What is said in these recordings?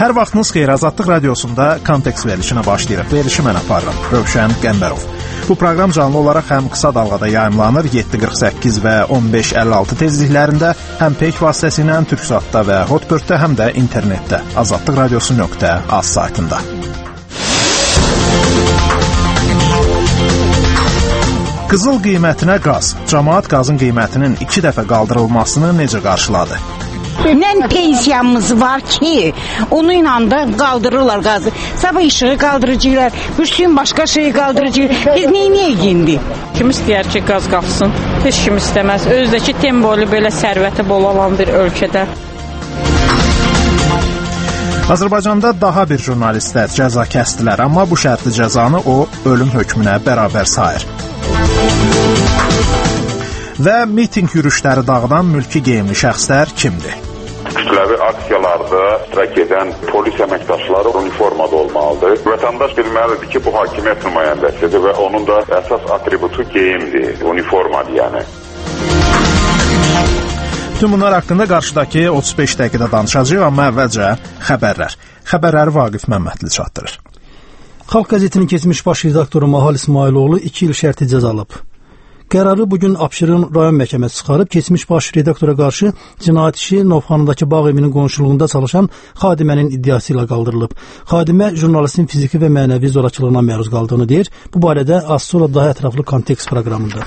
Hər vaxtınız xeyir, Azadlıq Radiosunda Kontekst verilişinə başlayırıq. Verilişi mən aparıram, Rövşən Qəmbərov. Bu proqram canlı olaraq həm qısa dalğada yayımlanır 7:48 və 15:56 tezliklərində, həm peyk vasitəsilə Türksatda və Hotbirddə, həm də internetdə azadlıqradiosu.az saytında. Qızıl qiymətinə qaz. Cəmaət qazın qiymətinin 2 dəfə qaldırılmasını necə qarşıladı? Nə pensiyamız var ki, onunla da qaldırırlar qazı. Sabah işığı qaldırıcılar, bütün başqa şeyi qaldırıcılar. Biz neyniyək indi? Kim istəyər ki, qaz qalxsın? Heç kim istəməz. Özdəki temboylu belə sərvəti bol olan bir ölkədə. Azərbaycanda daha bir jurnalistə cəza kəsdilər, amma bu şərtli cəzanı o ölüm hökmünə bərabər sayır. Və miting yürüşləri dağıdan mülki geyimli şəxslər kimdir? Kütləvi aksiyalarda iştirak edən polis əməkdaşları uniformada olmalıdır. Vətəndaş bilməlidir ki, bu hakimiyyət nümayəndəsidir və onun da əsas atributu geyimdir, uniformadır yəni. Tüm bunlar haqqında qarşıdakı 35 dəqiqədə danışacağıq, amma əvvəlcə xəbərlər. Xəbərləri Vaqif Məmmədli çatdırır. Xalq qəzetinin keçmiş baş redaktoru Mahal İsmailoğlu 2 il şərti cəza alıb. Qərarı bugün Abşeron rayon məhkəməsi çıxarıb, keçmiş baş redaktora qarşı cinayət işi Novxanındakı bağ evinin qonşuluğunda çalışan xadimənin iddiası ilə qaldırılıb. Xadimə jurnalistin fiziki və mənəvi zorakılığına məruz qaldığını deyir. Bu barədə az sonra daha ətraflı kontekst proqramında.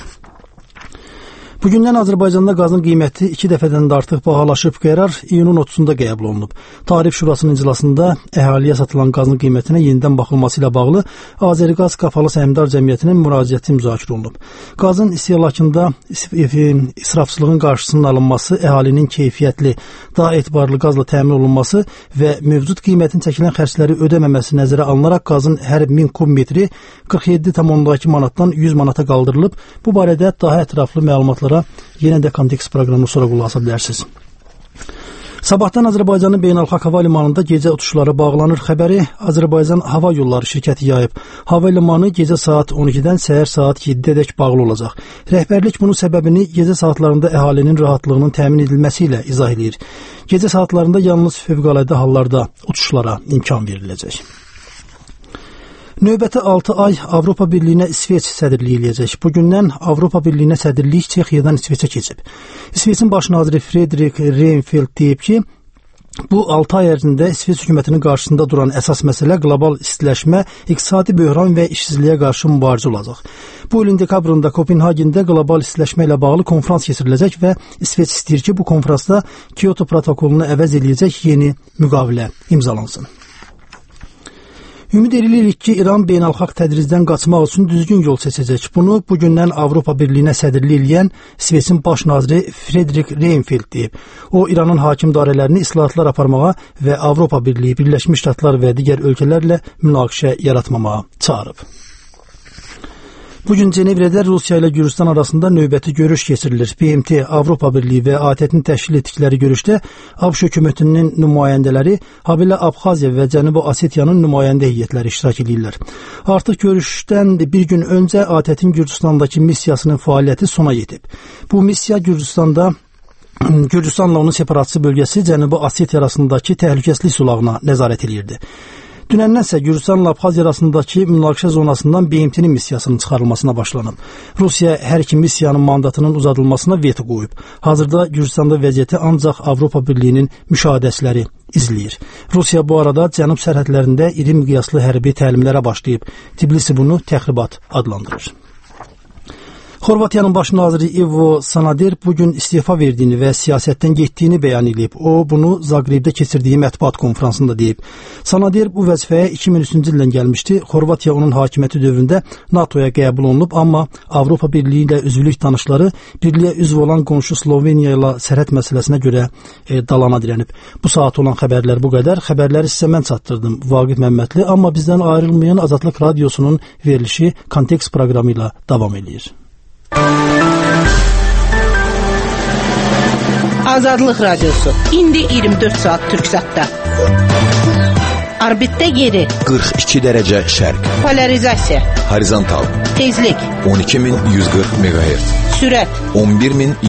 Bugündən Azərbaycanda qazın qiyməti 2 dəfədən də artıq bahalaşıb. Qərar iyunun 30-da qəbul olunub. Tarif Şurasının iclasında əhaliyə satılan qazın qiymətinə yenidən baxılması ilə bağlı Azəriqaz Qapalı Səhmdar Cəmiyyətinin müraciəti müzakirə olunub. Qazın istehlakında israfçılığın qarşısının alınması, əhalinin keyfiyyətli, daha etibarlı qazla təmin olunması və mövcud qiymətin çəkilən xərcləri ödəməməsi nəzərə alınaraq qazın hər 1000 kub metri 47,2 manatdan 100 manata qaldırılıb. Bu barədə daha ətraflı məlumatlara yenə də kontekst proqramını sonra qulaq asa bilərsiniz. Sabahdan Azərbaycanın beynəlxalq hava limanında gecə uçuşları bağlanır xəbəri Azərbaycan Hava Yolları şirkəti yayıb. Hava limanı gecə saat 12-dən səhər saat 7-dək bağlı olacaq. Rəhbərlik bunun səbəbini gecə saatlarında əhalinin rahatlığının təmin edilməsi ilə izah edir. Gecə saatlarında yalnız fövqəladə hallarda uçuşlara imkan veriləcək. Növbəti 6 ay Avropa Birliyinə İsveç sədrliyi eləyəcək. Bugündən Avropa Birliyinə sədrlik Çexiyadan İsveçə keçib. İsveçin baş naziri Fredrik Reinfeldt deyib ki, bu 6 ay ərzində İsveç hökumətinin qarşısında duran əsas məsələ qlobal istiləşmə, iqtisadi böhran və işsizliyə qarşı mübarizə olacaq. Bu ilin dekabrında Kopenhagendə qlobal istiləşmə ilə bağlı konfrans keçiriləcək və İsveç istəyir ki, bu konfransda Kyoto protokolunu əvəz eləyəcək yeni müqavilə imzalansın. Ümid edirik ki, İran beynəlxalq tədricdən qaçmaq üçün düzgün yol seçəcək. Bunu bugündən Avropa Birliyinə sədrlik eləyən İsveçin baş naziri Fredrik Reinfeldt deyib. O, İranın hakim dairələrini islahatlar aparmağa və Avropa Birliyi, Birləşmiş Ştatlar və digər ölkələrlə münaqişə yaratmamağa çağırıb. Bugün Cenevrədə Rusiya ilə Gürcüstan arasında növbəti görüş keçirilir. BMT, Avropa Birliyi və ATƏT-in təşkil etdikləri görüşdə ABŞ hökumətinin nümayəndələri, habelə Abxaziya və Cənubi Osetiyanın nümayəndə heyətləri iştirak edirlər. Artıq görüşdən bir gün öncə ATƏT-in Gürcüstandakı missiyasının fəaliyyəti sona yetib. Bu missiya Gürcüstanla onun separatçı bölgəsi Cənubi Osetiya arasındakı təhlükəsizlik sulağına nəzarət edirdi. Dünəndənsə Gürcüstanla Abxaziya arasındakı münaqişə zonasından BMT-nin missiyasının çıxarılmasına başlanıb. Rusiya hər iki missiyanın mandatının uzadılmasına veto qoyub. Hazırda Gürcüstanda vəziyyəti ancaq Avropa Birliyinin müşahidəçiləri izləyir. Rusiya bu arada cənub sərhədlərində iri miqyaslı hərbi təlimlərə başlayıb. Tbilisi bunu təxribat adlandırır. Xorvatiyanın baş naziri Ivo Sanader bugün istifa verdiyini və siyasətdən getdiyini bəyan edib. O, bunu Zagrebdə keçirdiyi mətbuat konfransında deyib. Sanader bu vəzifəyə 2003-cü ildən gəlmişdi. Xorvatiya onun hakimiyyəti dövründə NATO-ya qəbul olunub, amma Avropa Birliyi ilə üzvlük danışıqları birliyə üzv olan qonşu Sloveniya ilə sərhəd məsələsinə görə dalana dirənib. Bu saat olan xəbərlər bu qədər. Xəbərləri sizə mən çatdırdım, Vaqif Məmmədli, amma bizdən ayrılmayan Azadlıq Radiosunun verilişi kontekst proqramı ilə davam edir. Azadlıq Radiosu. İndi 24 saat Türksatda. Orbitdə yeri 42 dərəcə şərq. Polarizasiya. Horizontal. Tezlik 12140 MHz. Sürət 11100